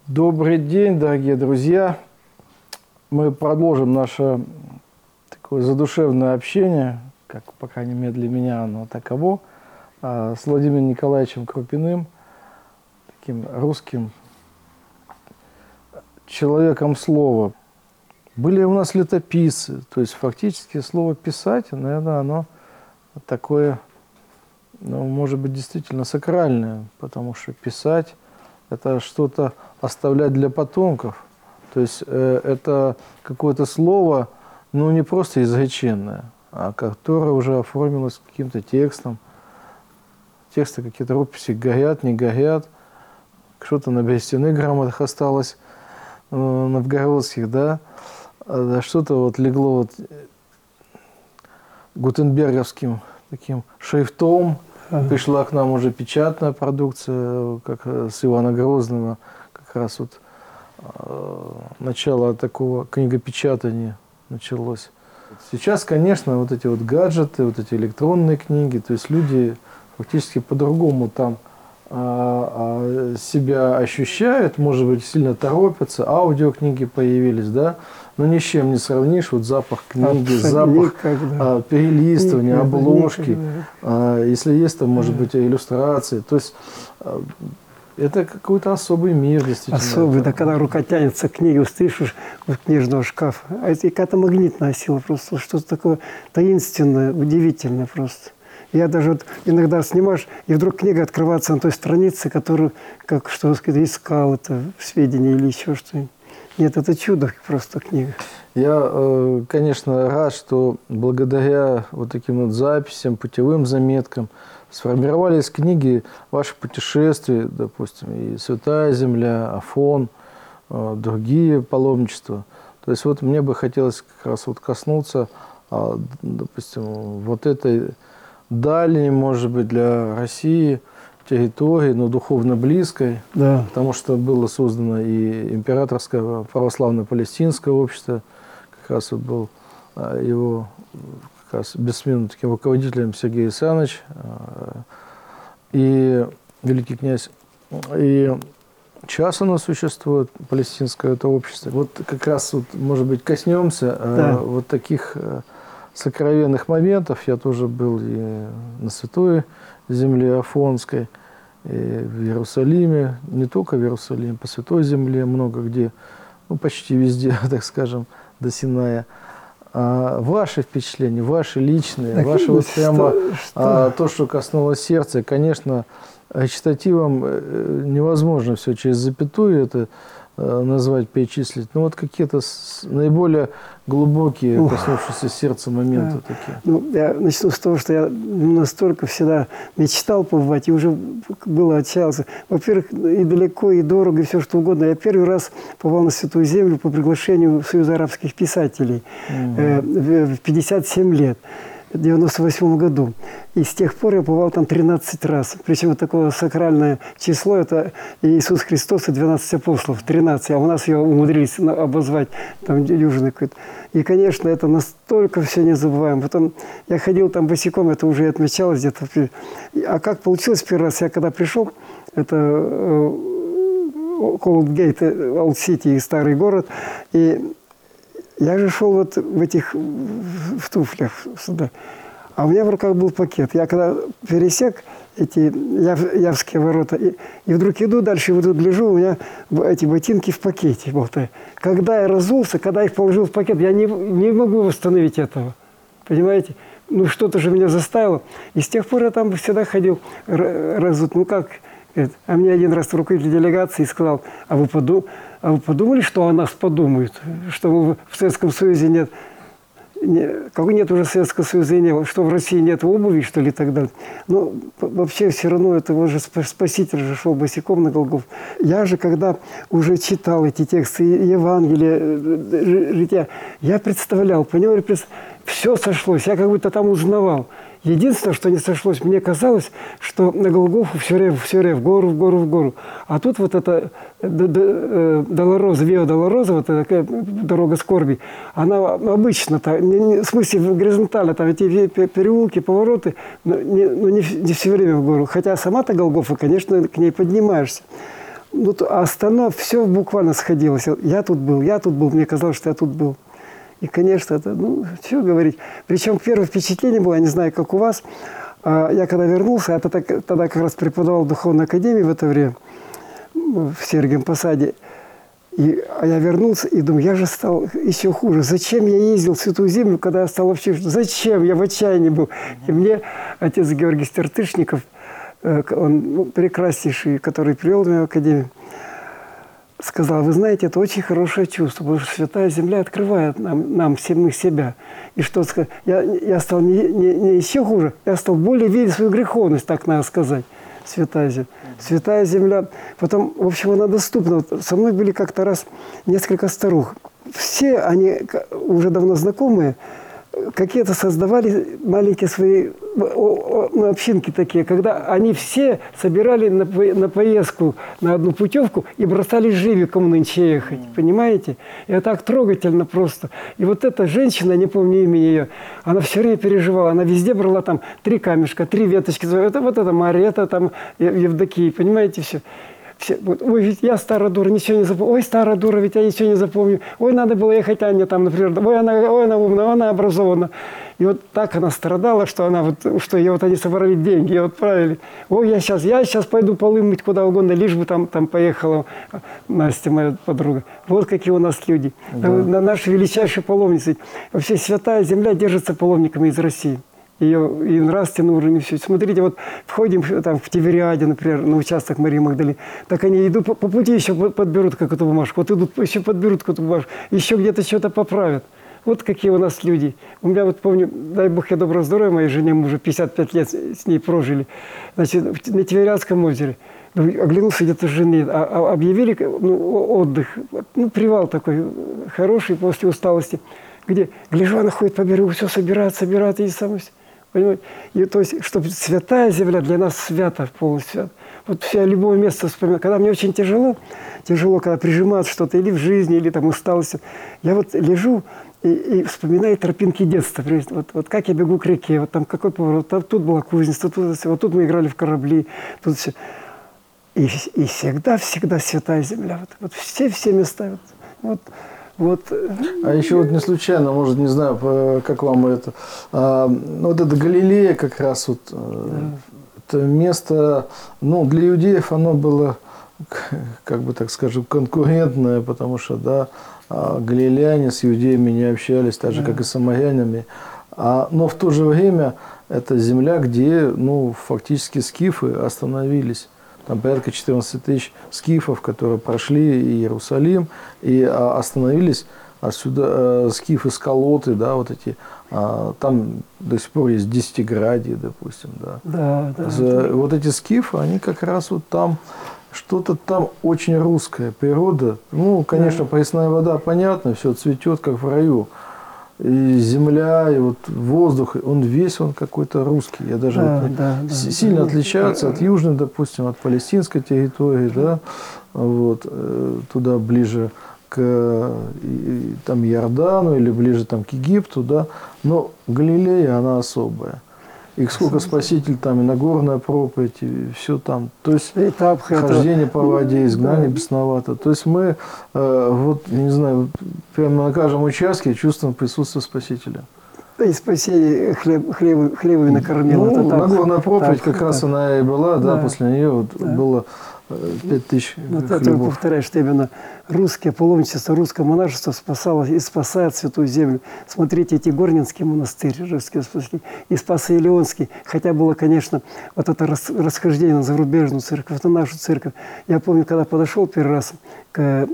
Добрый день, дорогие друзья. Мы продолжим наше такое задушевное общение, как, по крайней мере, для меня оно таково, с Владимиром Николаевичем Крупиным, таким русским человеком слова. Были у нас летописцы, то есть фактически слово «писать», наверное, оно такое, может быть, действительно сакральное, потому что писать – это что-то оставлять для потомков. То есть это какое-то слово, не просто изреченное, а которое уже оформилось каким-то текстом. Тексты, какие-то рукописи горят, не горят. Что-то на берестяных грамотах осталось, новгородских, да. Что-то легло гутенберговским таким шрифтом. Пришла к нам уже печатная продукция, как с Ивана Грозного, как раз начало такого книгопечатания началось. Сейчас, конечно, эти гаджеты, эти электронные книги, то есть люди фактически по-другому там себя ощущают, может быть, сильно торопятся, аудиокниги появились, да, но ни с чем не сравнишь, запах книги, запах перелистывания, обложки, если есть там, может быть, иллюстрации, то есть это какой-то особый мир, действительно. Особый, да, когда рука тянется к книге, услышишь книжного шкафа, а это какая-то магнитная сила просто, что-то такое таинственное, удивительное просто. Я даже иногда снимаешь, и вдруг книга открывается на той странице, которую, как что сказать, искал это сведения или еще что-нибудь. Нет, это чудо просто книга. Я, конечно, рад, что благодаря таким записям, путевым заметкам сформировались книги ваших путешествий, допустим, и «Святая земля», «Афон», другие паломничества. То есть мне бы хотелось как раз коснуться, допустим, этой дальней, может быть, для России территории, но духовно близкой, да. Потому что было создано и Императорское православно-палестинское общество, как раз был его как раз бессменным таким руководителем Сергей Александрович и великий князь. И сейчас оно существует, палестинское это общество. Как раз может быть, коснемся таких сокровенных моментов. Я тоже был и на Святой земле Афонской, и в Иерусалиме, не только в Иерусалиме, по Святой земле много где, почти везде, так скажем, до Синая. Ваши впечатления, ваши личные, так, ваши прямо то, что коснулось сердца. Конечно, речитативом невозможно все через запятую это назвать, перечислить. Но какие-то наиболее глубокие, коснувшиеся сердца моменты такие. Я начну с того, что я настолько всегда мечтал побывать, и уже было отчаялся. Во-первых, и далеко, и дорого, и все что угодно. Я первый раз побывал на Святую Землю по приглашению Союза арабских писателей в 57 лет. В 1998 году. И с тех пор я побывал там 13 раз. Причем такое сакральное число – это Иисус Христос и 12 апостолов. 13. А у нас ее умудрились обозвать там дюжиной какой-то. И, конечно, это настолько все незабываемо. Потом я ходил там босиком, это уже отмечалось где-то. А как получилось первый раз? Я когда пришел, это Колдгейт, Олд-Сити, старый город, и я же шел в туфлях сюда, а у меня в руках был пакет. Я когда пересек эти Явские ворота, и вдруг иду дальше, и тут лежу, у меня эти ботинки в пакете болтают. Когда я разулся, когда их положил в пакет, я не могу восстановить этого. Понимаете? Что-то же меня заставило. И с тех пор я там всегда ходил разут. А мне один раз руководитель делегации сказал, а вы подумали, что о нас подумают? Что в Советском Союзе нет уже Советского Союза и не было, что в России нет обуви, что ли, и так далее. Но вообще все равно это уже Спаситель же шел босиком на Голгофу. Я же, когда уже читал эти тексты, Евангелие, жития, я представлял, понимаете, все сошлось, я как будто там узнавал. Единственное, что не сошлось, мне казалось, что на Голгофу все время в гору. А тут эта Долороза, Виа Долороза, такая дорога скорби, она обычно, в смысле горизонтально, там эти переулки, повороты, но не все время в гору. Хотя сама-то Голгофа, конечно, к ней поднимаешься. а остальное все буквально сходилось. Я тут был, мне казалось, что я тут был. И, конечно, это, что говорить. Причем первое впечатление было, я не знаю, как у вас, я когда вернулся, я тогда как раз преподавал в Духовной Академии в это время, в Сергиевом Посаде. А я вернулся и думаю, я же стал еще хуже. Зачем я ездил в Святую Землю, когда я стал вообще... Зачем? Я в отчаянии был. И мне отец Георгий Стертышников, он прекраснейший, который привел меня в Академию, сказал, вы знаете, это очень хорошее чувство, потому что Святая Земля открывает нам всем себя. И что сказать? Я стал не еще хуже, я стал более видеть свою греховность, так надо сказать. Святая Земля. Святая Земля. Потом, в общем, она доступна. Вот со мной были как-то раз несколько старух. Все они уже давно знакомые, какие-то создавали маленькие свои общинки такие, когда они все собирали на поездку, на одну путевку и бросали живиком нынче ехать. Понимаете? И это так трогательно просто. И вот эта женщина, не помню имени ее, она все время переживала. Она везде брала там 3 камешка, 3 веточки. Вот это Мария, это там Евдокия. Понимаете, все. Ой, ведь я старая дура, ничего не запомню. Ой, старая дура, ведь я ничего не запомню. Ой, надо было ехать Анне там, например. Ой, она умная, она образована. И вот так она страдала, что что ее они собрали деньги, ее отправили. Ой, я сейчас пойду полы мыть куда угодно, лишь бы там поехала Настя, моя подруга. Вот какие у нас люди. Да. Наши величайшие паломницы. Вообще Святая Земля держится паломниками из России. Ее и нравственный уровень, и все. Смотрите, вот входим там, в Тивериаде, например, на участок Марии Магдалины, так они идут по пути, еще подберут какую-то бумажку, вот идут, еще подберут какую-то бумажку, еще где-то что-то поправят. Вот какие у нас люди. У меня вот помню, дай Бог ей доброго здоровья, моей жене, мы уже 55 лет с ней прожили, значит, на Тивериадском озере. Оглянулся где-то жены, объявили отдых, привал такой хороший после усталости, где, гляжу, она ходит по берегу, все собирает, и самое. Понимаете? И, то есть, чтобы Святая Земля для нас свята, полностью свята. Вот все любое место вспоминаю. Когда мне очень тяжело, когда прижимают что-то или в жизни, или там усталость, я вот лежу и вспоминаю тропинки детства. Вот как я бегу к реке, вот там какой поворот, тут была кузница, вот тут мы играли в корабли, тут все. И всегда Святая Земля. Вот все места. Вот. А еще вот не случайно, может, не знаю, как вам это, вот это Галилея как раз вот, это место, для иудеев оно было, как бы так скажем, конкурентное, потому что, да, галилеяне с иудеями не общались, так же, как и с самарянами, но в то же время это земля, где, фактически скифы остановились. Там порядка 14 тысяч скифов, которые прошли Иерусалим и остановились. Отсюда скифы сколоты, да, вот эти. Там до сих пор есть Десятиградие, допустим. Да. Вот эти скифы, они как раз вот там, что-то там очень русское. Природа, конечно, пресная вода, понятно, все цветет, как в раю. И земля, и вот воздух, он какой-то русский. Я даже сильно отличается от южной, допустим, от палестинской территории, да, вот, туда ближе к там, Иордану или ближе там, к Египту, да, но Галилея, она особая. Их сколько Спаситель там, и Нагорная проповедь, и все там. То есть хождение по воде, изгнание бесновато. То есть мы, вот, не знаю, прямо на каждом участке чувствуем присутствие Спасителя. И спасение хлебами накормило. Нагорная проповедь как раз она и была, да, после нее вот было 5000 вот это я повторяю, что именно русское паломничество, русское монашество спасало и спасает Святую Землю. Смотрите, эти Горненский монастырь, русские спасли, и Спасо-Илионский. Хотя было, конечно, вот это расхождение на зарубежную церковь, на нашу церковь. Я помню, когда подошел первый раз к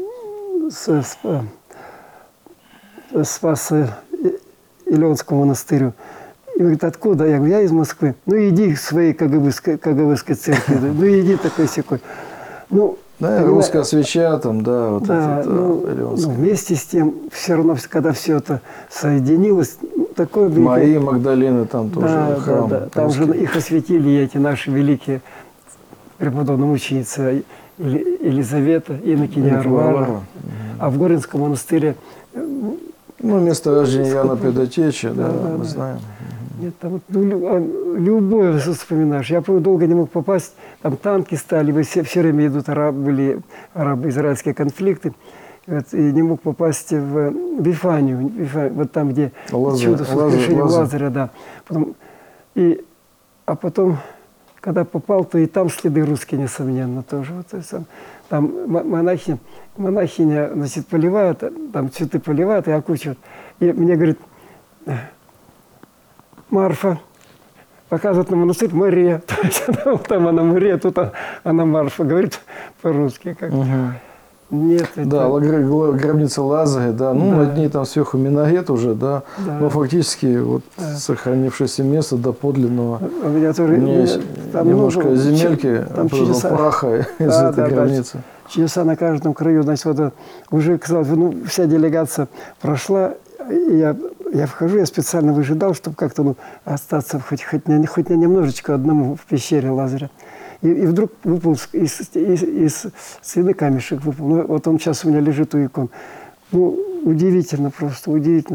Спасо-Илионскому монастырю, и говорит, откуда? Я говорю, я из Москвы. Иди к своей КГБской церкви. Иди такой-сякой. Русская свеча там, да, вот это. Вместе с тем, все равно, когда все это соединилось, такое... Марии Магдалины там тоже храм. Да. Там же их осветили эти наши великие преподобные мученицы Елизавета, Иннокене Варвара. А в Горенском монастыре... место рождения Иоанна Предтечи, да, мы знаем. Нет, там вот, любое вспоминаешь. Я помню, долго не мог попасть. Там танки стали, все время идут были арабо-израильские конфликты. Вот, и не мог попасть в Вифанию, вот там, где чудо с воскрешением Лазаря. Да. А потом, когда попал, то и там следы русские, несомненно, тоже. Вот, то есть, там монахиня, значит, поливает, там цветы поливает и окучивает. И мне говорит: Марфа, показывает на монастырь, Мария. Там она Мария, тут она Марфа, говорит по-русски как-то. Нет, да, гробница Лазаря, да, ну, над ней там сверху минарет уже, да, но фактически вот сохранившееся место до подлинного. У меня тоже там немножко земельки, там праха из этой гробницы. Чудеса на каждом краю, значит, вот уже, казалось, ну, вся делегация прошла, и я вхожу, я специально выжидал, чтобы как-то остаться хоть на немножечко одному в пещере Лазаря. И вдруг выпал из стены камешек. Выпал. Ну, вот он сейчас у меня лежит у икон. Ну, удивительно просто, удивительно.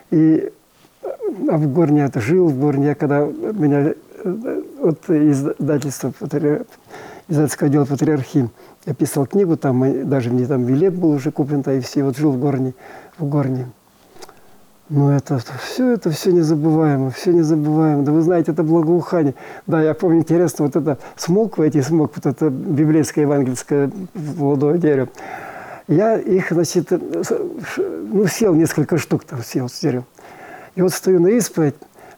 А в Горне я жил, в Горне я, когда меня от издательского отдела Патриархии, я писал книгу, там даже мне там билет был уже куплен, и все, вот жил в Горне. Ну, это все незабываемо, все незабываемо. Да вы знаете, это благоухание. Да, я помню, интересно, вот это смоква, вот это библейское евангельское молодое дерево. Я их, значит, сел несколько штук там, сел с дерева. И вот стою на исповедь,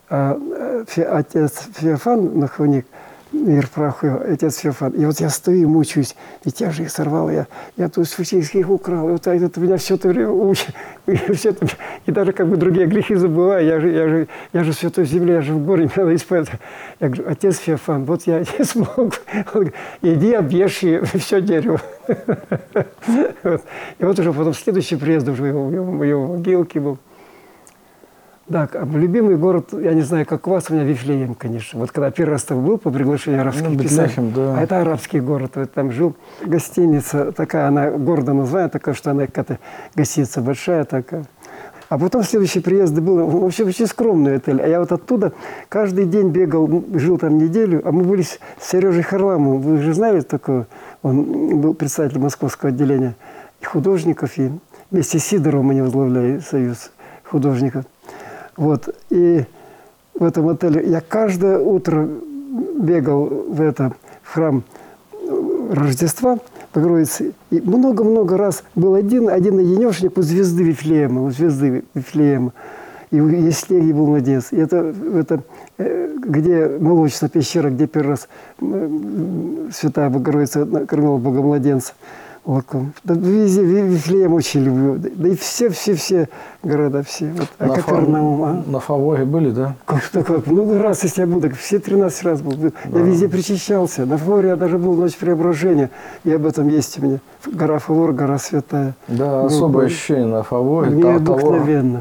отец Феофан, духовник, мир праху, отец Феофан. И вот я стою и мучаюсь, ведь я же их сорвал, я тут их украл, и вот это меня все это время учит. И даже как бы другие грехи забываю, я же в святой земле, я же в горе, мне надо исповедовать. Я говорю: отец Феофан, вот я не смог. Он говорит: иди объешь все дерево. И вот уже потом следующий приезд уже в его могилке был. Да, любимый город, я не знаю, как у вас, у меня Вифлеем, конечно. Вот когда первый раз там был по приглашению арабских писателей, да. А это арабский город, вот там жил. Гостиница такая, она гордо называется, такая, что она какая-то гостиница большая такая. А потом следующий приезд был, вообще очень скромный отель. А я вот оттуда каждый день бегал, жил там неделю. А мы были с Сережей Харламовым, вы же знали такого? Он был председателем московского отделения художников, и вместе с Сидоровым они возглавляли союз художников. Вот, и в этом отеле я каждое утро бегал в храм Рождества Богородицы. И много-много раз был один одинешник у звезды Вифлеема, И у Еслегии был младенец. И это где молочная пещера, где первый раз Святая Богородица кормила Богомладенца молоком. Да, везде Вифлеем очень люблю. Да и все города, все. Вот, на Фаворе были, да? Как такое? Много раз, если я был, так все 13 раз был. Да. Я везде причащался. На Фаворе я даже был в ночь преображения. И об этом есть у меня. Гора Фавор, гора святая. Да, особое ощущение на Фаворе. Необыкновенно.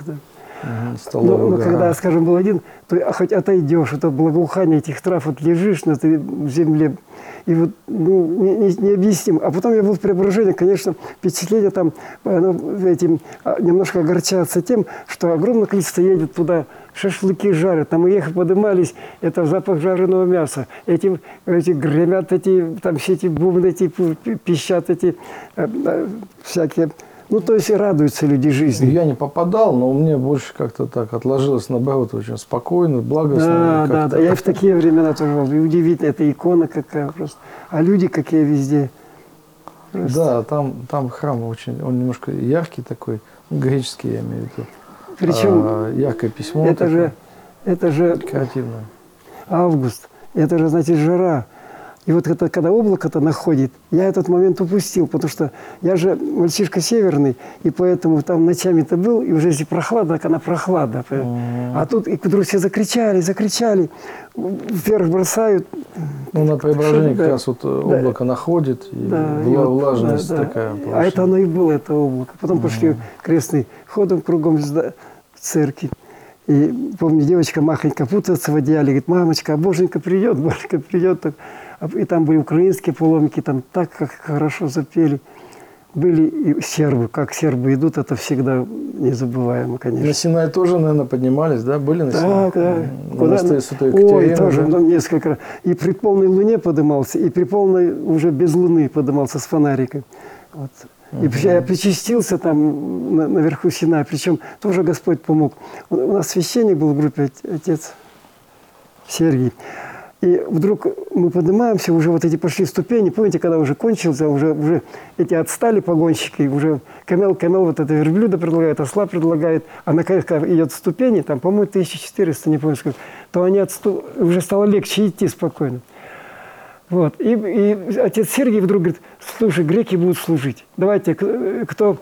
Но когда, скажем, был один, то хоть отойдешь, это благоухание этих трав, вот лежишь на этой земле, и вот необъяснимо. А потом я был в Преображении, конечно, впечатление там немножко огорчаться тем, что огромное количество едет туда, шашлыки жарят, там и ехать поднимались, это запах жареного мяса, эти гремят, там все эти бубны, пищат, всякие. Ну, то есть и радуются люди жизни. Я не попадал, но мне больше как-то так отложилось, наоборот, очень спокойно, благостно. Да. Я и в такие времена тоже был. И удивительно, это икона какая просто. А люди какие везде. Просто. Да, там храм очень, он немножко яркий такой, греческий, я имею в виду. Причем яркое письмо. Это же креативное. Август, это же, значит, жара. И вот это, когда облако-то находит, я этот момент упустил, потому что я же мальчишка северный, и поэтому там ночами-то был, и уже если прохлада, так она прохлада. А тут и вдруг все закричали, вверх бросают. Ну, на Преображении как раз вот облако находит, и влажность такая. А это оно и было, это облако. Потом пошли крестный ходом кругом церкви. И помню, девочка махонько путается в одеяле, говорит: мамочка, а боженька придет. И там были украинские паломники, там так как хорошо запели. были и сербы. Как сербы идут, это всегда незабываемо, На конечно. Синай тоже, наверное, поднимались, да? Были на Синай? Да, да. Монастырь Святой Ой, Екатерины, тоже да? ну, несколько раз. И при полной луне подымался, и при полной уже без луны подымался с фонариком. Вот. И я причастился там наверху Синая, причем тоже Господь помог. У нас священник был в группе, отец Сергий. И вдруг мы поднимаемся, уже вот эти пошли ступени, помните, когда уже кончился, уже эти отстали погонщики, уже камел вот это верблюда предлагает, осла предлагает, а наконец, когда идет ступени, там, по-моему, 1400, не помню сколько, то они уже стало легче идти спокойно. Вот. И отец Сергий вдруг говорит: слушай, греки будут служить. Давайте, кто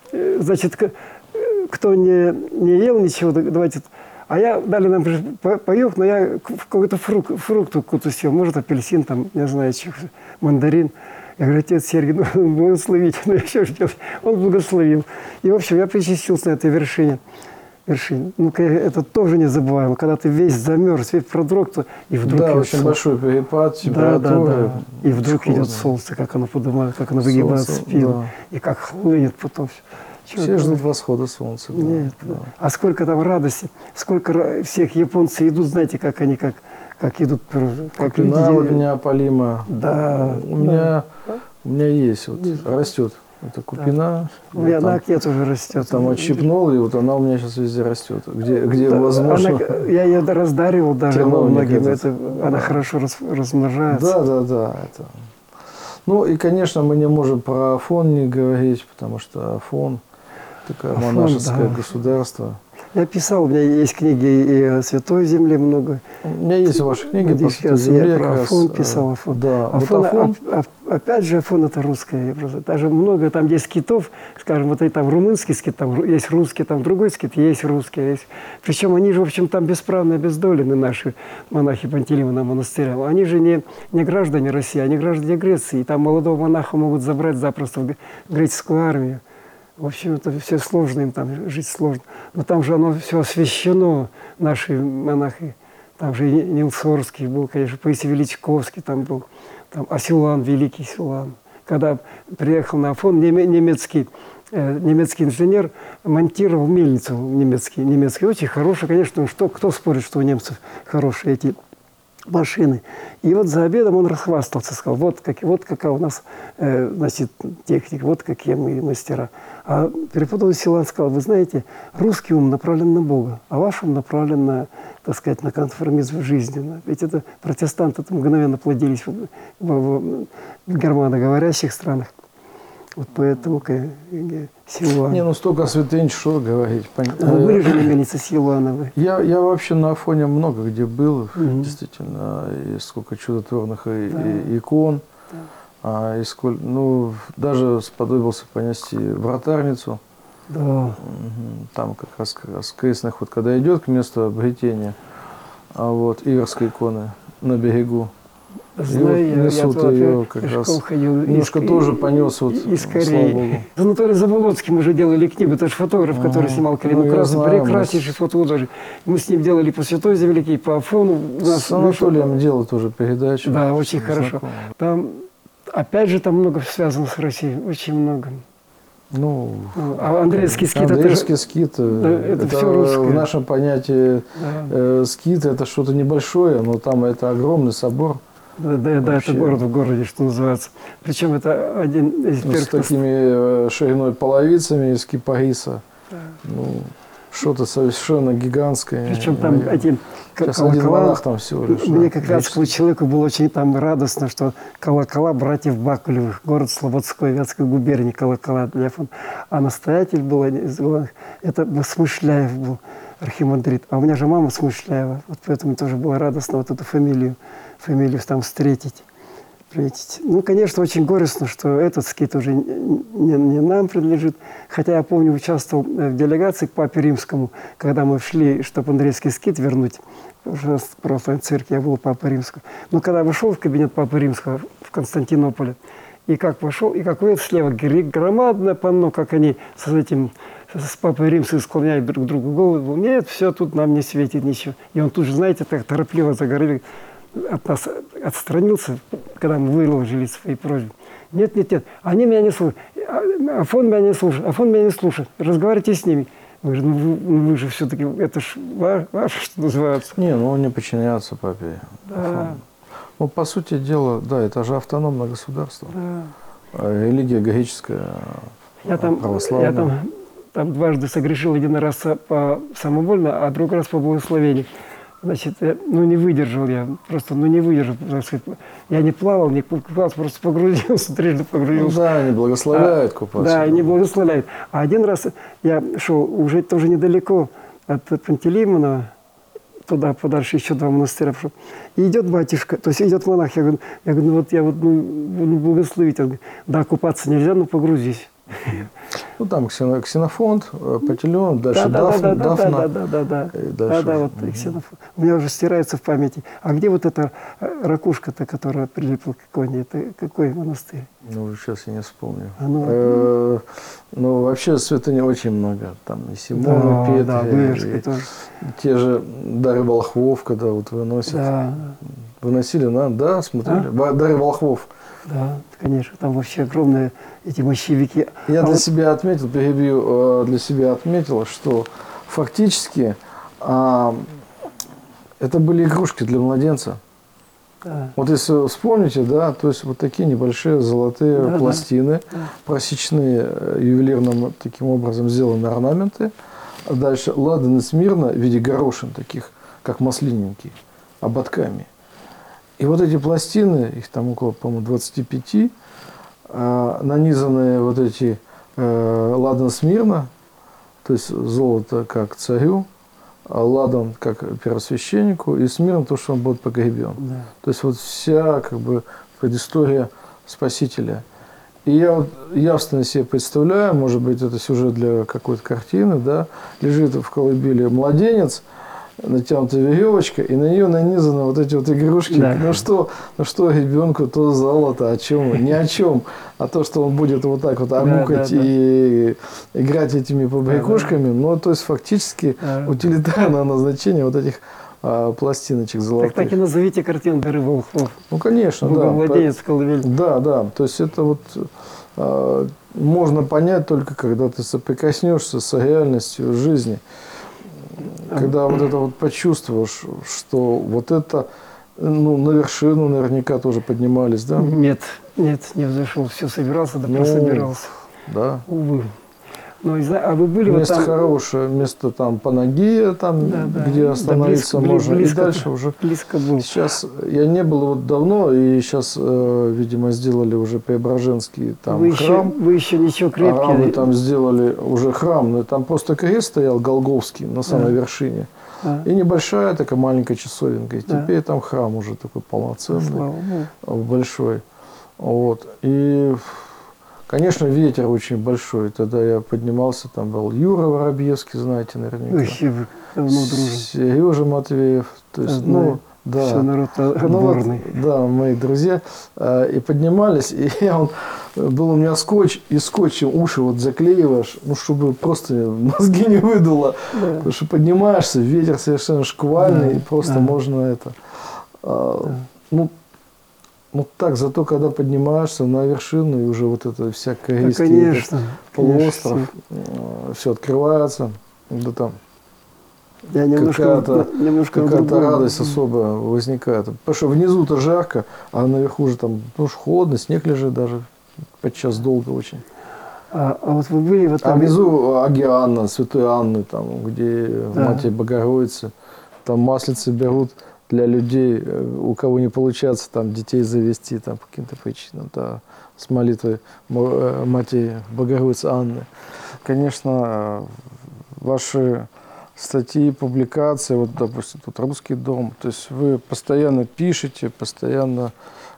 не ел ничего, давайте. А я дали нам паёк, но я какой-то фрукт укусил, может, апельсин, там, не знаю, мандарин. Я говорю: отец Сергий, ну, благословить, ну, я что же делать? Он благословил. И, в общем, я причастился на этой вершине. Ну, это тоже незабываемо, когда ты весь замерз, весь продрог, то и вдруг... Да, очень большой перепад температуры. Да. И вдруг идет солнце, как оно поднимает, как оно выгибает спину, да. и как хлынет потом. Все ждут восхода солнца. Да. Нет. Да. А сколько там радости, сколько всех японцы идут, знаете, как они как идут, как люди. Вот неопалимо. Да. У меня есть, вот растет. Это купина. У меня на окне тоже растет. Там отщипнул, и вот она у меня сейчас везде растет. Где возможно. Я ее раздаривал даже многим. этот. Она хорошо размножается. Да. Это. Ну и, конечно, мы не можем про Афон не говорить, потому что Афон такое монашеское государство. Я писал, у меня есть книги и о Святой Земле много. У меня есть ваши книги по Святой Земле. Я про Афон писал. Афон. Да. Афон, опять же, Афон это русское. Даже много, там есть скитов, скажем, вот и там румынский скит, там есть русский, там другой скит, есть русский. Есть. Причем они же, в общем, там бесправно обездолены, наши монахи Пантелеймона монастыря. Они же не граждане России, они граждане Греции. И там молодого монаха могут забрать запросто в греческую армию. В общем, это все сложно, им там жить сложно. Но там же оно все освящено, наши монахи. Там же и Нил Сорский был, конечно, Паисий Величковский там был, там Асилан, великий Силан. Когда приехал на Афон, немецкий инженер монтировал мельницу немецкий, очень хороший, конечно, кто спорит, что у немцев хорошие эти машины. И вот за обедом он расхвастался, сказал: вот какая у нас значит, техника, вот какие мы мастера. А преподобный Силан сказал: вы знаете, русский ум направлен на Бога, а ваш ум направлен на, так сказать, на конформизм жизни. Ведь это протестанты мгновенно плодились в германоговорящих странах. Вот поэтому Силуан. Не, ну столько святынь, что говорить. Были же на мельнице Силуановы. Я вообще на Афоне много где был, действительно, и сколько чудотворных икон. И сколько, ну, даже сподобился понести вратарницу. Да. Там как раз крестных, вот когда идет к месту обретения, вот, Иверской иконы на берегу. Знаю, вот несут ее как раз. Немножко тоже понес, вот, слава Богу. С Анатолием Заболоцким уже делали книгу, это же фотограф, который снимал Калинокрасов, прекраснейший фотохудожник. Мы с ним делали по Святой Земле и по Афону. С Анатолием делал тоже передачу. Да, очень хорошо. Там, опять же, там много связано с Россией, очень много. Ну, а Андреевский скит, скит, это все русское. В нашем понятии скит это что-то небольшое, но там это огромный собор. Да, это город в городе, что называется. Причем это один из первых... С такими шириной половицами из кипариса. Да. Ну, что-то совершенно гигантское. Причем там эти колокола... там всего лишь. Мне как раз человеку было очень там радостно, что колокола братьев Бакулевых, город Слободской, Вятской губернии, колокола для Афон. А настоятель был из главных, это Смышляев был, архимандрит. А у меня же мама Смышляева, вот поэтому тоже было радостно вот эту фамилию там встретить. Ну, конечно, очень горестно, что этот скит уже не нам принадлежит. Хотя я помню, участвовал в делегации к Папе Римскому, когда мы шли, чтобы Андреевский скит вернуть. Уже в православной церкви я был Папа Римского. Но когда вошел в кабинет Папы Римского в Константинополе, и как вошел, и как увидел слева громадное панно, как они с Папой Римским склоняют друг к другу голову. Нет, все, тут нам не светит ничего. И он тут же, знаете, так торопливо загорел, от нас отстранился, когда мы выложили свои просьбы. Нет. Они меня не слушают. Афон меня не слушает, Афон меня не слушает. Разговаривайте с ними. Говорит, вы же все-таки, это ж ваше, что называется. Не, ну он не подчиняется папе. Да, Ну, по сути дела, да, это же автономное государство. да. Религия греческая, Я православная. там дважды согрешил, один раз по самовольно, а другой раз по благословению. Значит, ну не выдержал я, просто, ну не выдержал, так сказать. Я не плавал, не купался, просто погрузился, трижды Ну, погрузился. да, они благословляют купаться. Да, не благословляют. А один раз я шел уже тоже недалеко от Пантелеймона, туда подальше еще 2 монастыря пошел. И идет батюшка, то есть идет монах. Я говорю, ну вот я вот буду благословить. Он говорит, да, купаться нельзя, но погрузись. Ну, там Ксенофонт, Пантелеон, дальше Да, Дафна. да. И дальше Да, вот уже. Ксенофонт. У меня уже стирается в памяти. А где вот эта ракушка-то, которая прилипла к иконе? Это какой монастырь? Ну, сейчас я не вспомню. А ну, Ну, вообще святыни очень много. Там и Симона, да, Петр, да, и Вырежка тоже. те же дары волхвов, когда вот выносят. Да, Выносили, да, смотрели. Дары волхвов. да, конечно, там вообще огромные эти мощевики. Я А для вот- себя отметил, перебью, для себя отметил, что фактически это были игрушки для младенца. Да, Вот если вспомните, да, то есть вот такие небольшие золотые Да, да. пластины, Да. просеченные ювелирным таким образом сделаны орнаменты. А дальше ладаны смирно в виде горошин таких, как маслиненькие, ободками. И вот эти пластины, их там около, по-моему, 25, нанизанные вот эти ладан смирно, то есть золото как царю, а ладан как первосвященнику, и смирно то, что он будет погребен. да. То есть вот вся как бы предыстория Спасителя. И я вот явственно себе представляю, может быть, это сюжет для какой-то картины, да, лежит в колыбели младенец, натянутая веревочка, и на нее нанизаны вот эти вот игрушки. Да. Ну что ребенку то золото, о чем? Ни о чем. А то, что он будет вот так вот огукать да. и играть этими побрякушками, ну, то есть фактически Да. утилитарное назначение вот этих пластиночек золотых. Так и назовите картину «Дары волхвов». Ну, конечно, да. Богомладенец в колыбели. Да, да. То есть это вот можно понять только, когда ты соприкоснешься с реальностью жизни. Когда вот это вот почувствуешь, что вот это, ну, на вершину наверняка тоже поднимались, да? Нет, не взошел. Все собирался, да Ну, прособирался. Да. Увы. Ну, а вы были Место вот там? хорошее, место там Панагия, там, Да, да. где Да, остановиться можно. И дальше уже. Близко был. Сейчас я не был вот давно, и сейчас, видимо, сделали уже Преображенский там храм. Вы еще ничего крепкие. Арабы там сделали уже храм, но там просто крест стоял Голгофский на самой вершине. Да. И небольшая такая маленькая часовенка. И Да. теперь там храм уже такой полноценный, Слава Богу. большой. Вот. И, конечно, ветер очень большой. Тогда я поднимался, там был Юра Воробьевский, знаете, наверняка. Вообще вы давно дружим. Сережа Матвеев. То есть, знаю. ну, да. Все народ Ну вот, отборный. да, мои друзья. И поднимались, и был у меня скотч, и скотчем уши вот заклеиваешь, ну, чтобы просто мозги не выдуло. Да. Потому что поднимаешься, ветер совершенно шквальный, Да, и просто да. можно это. Ну так, зато когда поднимаешься на вершину, и уже вот это вся Да, корейский конечно. полуостров, все открывается, да там Я немножко на какая-то другом. радость особая возникает. Потому что внизу-то жарко, а наверху же там, ну, холодно, снег лежит даже подчас долго очень. А вот вы были вот А там... внизу Агианна, Святой Анны, там, где Да. Матерь Богородицы, там маслицы берут для людей, у кого не получается там детей завести там, по каким-то причинам, да, с молитвой Матери Богородицы Анны. Конечно, ваши статьи, публикации, вот, допустим, тут «Русский дом», то есть вы постоянно пишете, постоянно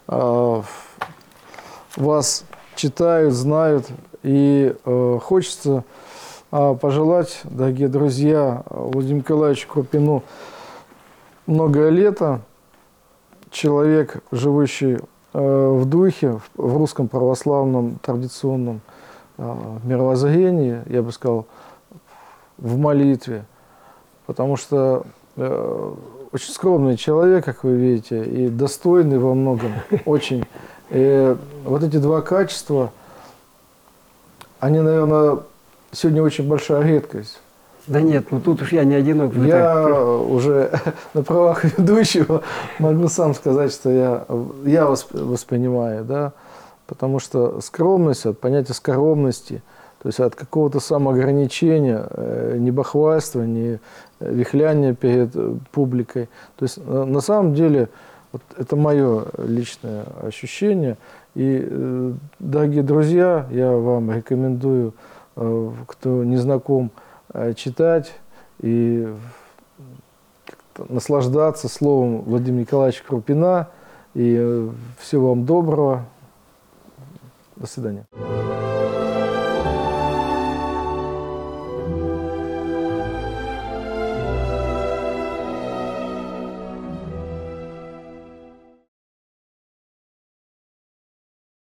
вас читают, знают, и хочется пожелать, дорогие друзья, Владимиру Николаевичу Крупину многое лето, человек, живущий в духе, в русском православном традиционном мировоззрении, я бы сказал, в молитве, потому что очень скромный человек, как вы видите, и достойный во многом, очень. И вот эти два качества они, наверное, сегодня очень большая редкость. Да нет, ну тут уж я не одинок. Вы Я так- уже на правах ведущего могу сам сказать, что я воспринимаю, да, потому что скромность, от понятия скромности, то есть от какого-то самоограничения, не бахвальства, не вихляния перед публикой. То есть на самом деле вот это мое личное ощущение. И, дорогие друзья, я вам рекомендую, кто не знаком, читать и наслаждаться словом Владимира Николаевича Крупина. И всего вам доброго. До свидания.